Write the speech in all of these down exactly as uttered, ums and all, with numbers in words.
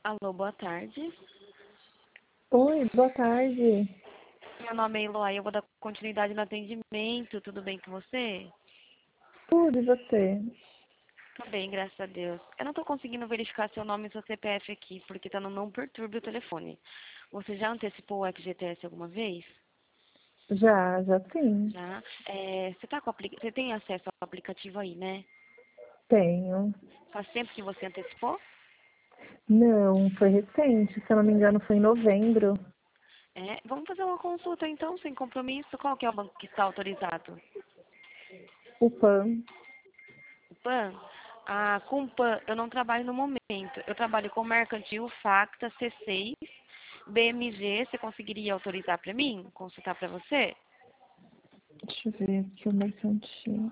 Alô, boa tarde. Oi, boa tarde. Meu nome é Eloy, eu vou dar continuidade no atendimento. Tudo bem com você? Tudo, e você? Tudo bem, graças a Deus. Eu não estou conseguindo verificar seu nome e seu C P F aqui, porque está no não perturbe o telefone. Você já antecipou o F G T S alguma vez? Já, já sim. Já. É, você, tá com o apli- você tem acesso ao aplicativo aí, né? Tenho. Faz tempo que você antecipou? Não, foi recente, se eu não me engano foi em novembro. É, vamos fazer uma consulta então, sem compromisso. Qual que é o banco que está autorizado? O P A N. O PAN? Ah, com o PAN eu não trabalho no momento. Eu trabalho com Mercantil, Facta, C seis, B M G. Você conseguiria autorizar para mim? Consultar para você? Deixa eu ver aqui o mercantil.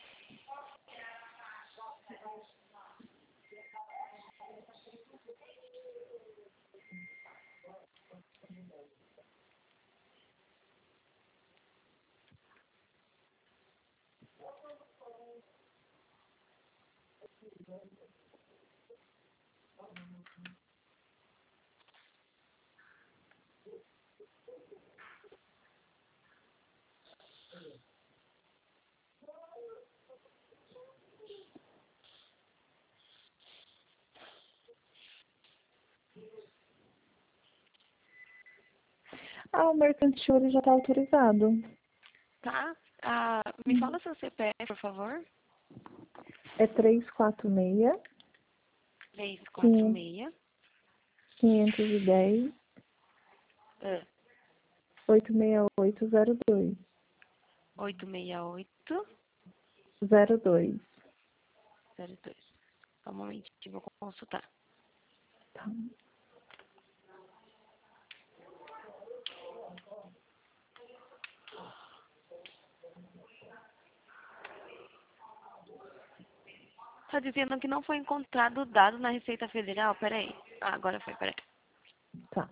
Ah, o mercantil ele já está autorizado. Tá? Ah, me Hum. fala seu C P F, por favor. É três quatro seis, Três quatro quinhentos seis. e dez, Ah, oito seis oito zero dois. oito seis oito Zero dois. zero dois. Só um momentinho, vou consultar. Tá. Tá dizendo que não foi encontrado o dado na Receita Federal? Peraí. Ah, agora foi, peraí. Tá.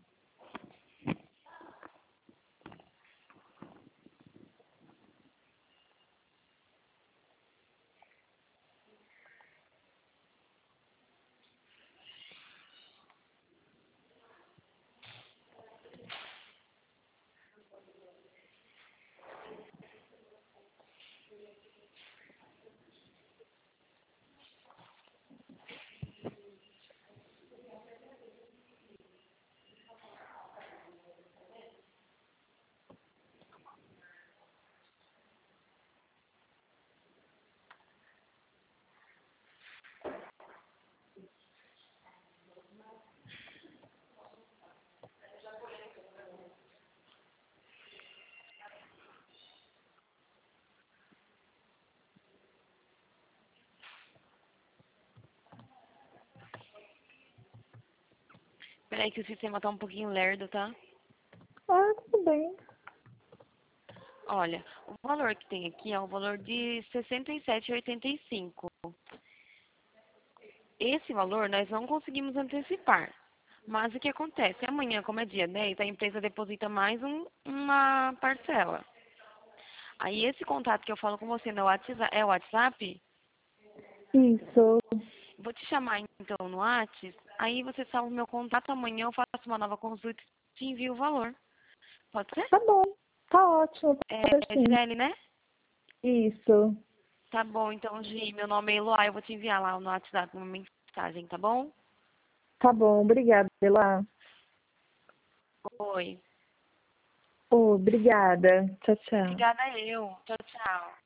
Peraí que o sistema tá um pouquinho lerdo, tá? Ah, tudo bem. Olha, o valor que tem aqui é um valor de sessenta e sete reais e oitenta e cinco centavos. Esse valor nós não conseguimos antecipar. Mas o que acontece? Amanhã, como é dia dez, a empresa deposita mais um, uma parcela. Aí esse contato que eu falo com você no WhatsApp, é o WhatsApp? Isso. Vou te chamar então no WhatsApp. Aí você salva o meu contato. Amanhã eu faço uma nova consulta e te envio o valor. Pode ser? Tá bom. Tá ótimo. É, Pode ser é sim. Gisele, né? Isso. Tá bom, então, Gi, meu nome é Eloá. Eu vou te enviar lá no WhatsApp uma mensagem, tá bom? Tá bom, obrigada, Ela. Oi. Oh, obrigada. Tchau, tchau. Obrigada eu. Tchau, tchau.